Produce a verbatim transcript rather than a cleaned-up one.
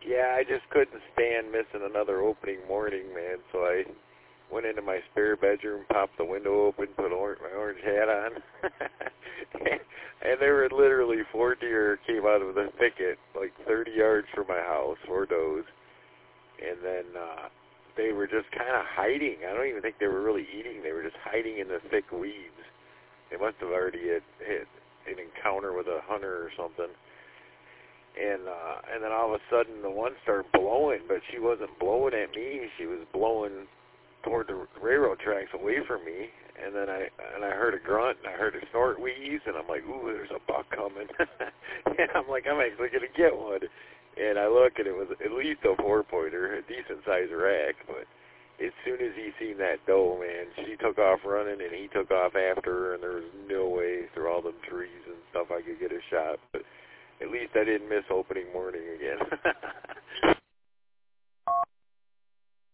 Yeah, I just couldn't stand missing another opening morning, man. So I went into my spare bedroom, popped the window open, put or- my orange hat on, and there were literally four deer came out of the thicket, like thirty yards from my house, four does, and then uh, they were just kind of hiding. I don't even think they were really eating. They were just hiding in the thick weeds. They must have already had, had an encounter with a hunter or something. And uh, and then all of a sudden the one started blowing, but she wasn't blowing at me. She was blowing toward the railroad tracks away from me. And then I and I heard a grunt, and I heard a snort wheeze, and I'm like, ooh, there's a buck coming. And I'm like, I'm actually going to get one. And I look, and it was at least a four-pointer, a decent-sized rack. But as soon as he seen that doe, man, she took off running, and he took off after her, and there was no way through all them trees and stuff I could get a shot. But at least I didn't miss opening morning again.